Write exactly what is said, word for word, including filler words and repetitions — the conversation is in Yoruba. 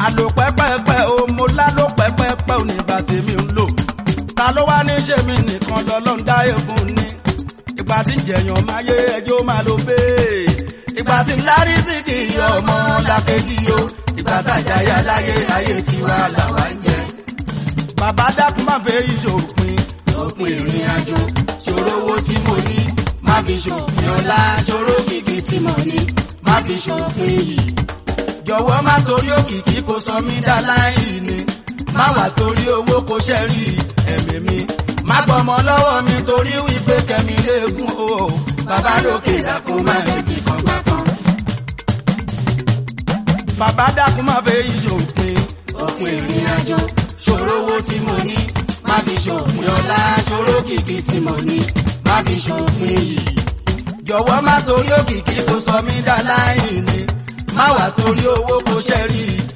àlò pẹ́pẹ́pẹ́ o mo lálò pẹ́pẹ́pẹ́ ò nígbà tèmi ń lò ta ló wá ní ṣe mí nìkan lọ́lọ́run dáyé fún ni ìgbà tí jẹ̀yàn máa yé ẹjọ́ máa lo bẹ́ẹ̀ ìgbà tí lárí sí kì í ọmọ làkejì o ìgbà tàjà yá láyé ayé tiwa làwa ń jẹ. bàbá dákun máa fẹ́ ìṣòpin òpin ìrìn àjò ṣòro owó tí mo ní má fi ṣòpin ọlá ṣòro kìkì tí mo ní má fi ṣòpin yìí. jọ̀wọ́ má torí òkìkí kò sọ mí dá láì ní má wà torí owó kò ṣẹ́rí ẹ̀mí mi má gbọ́mọ lọ́wọ́ mi torí wípé kẹ́mi léegun o bàbá lókè dákun má ṣe fi kan gbà kan. bàbá dákun má fẹ́ ìṣòpin òpin ìrìn àjò ṣòro owó tí mo ní má fi ṣòpin ọlá ṣòro kìkì tí mo ní má fi ṣòpin yìí. jọ̀wọ́ má torí òkìkí kò sọ mí dá láì ní má wà torí owó kò ṣẹ́rí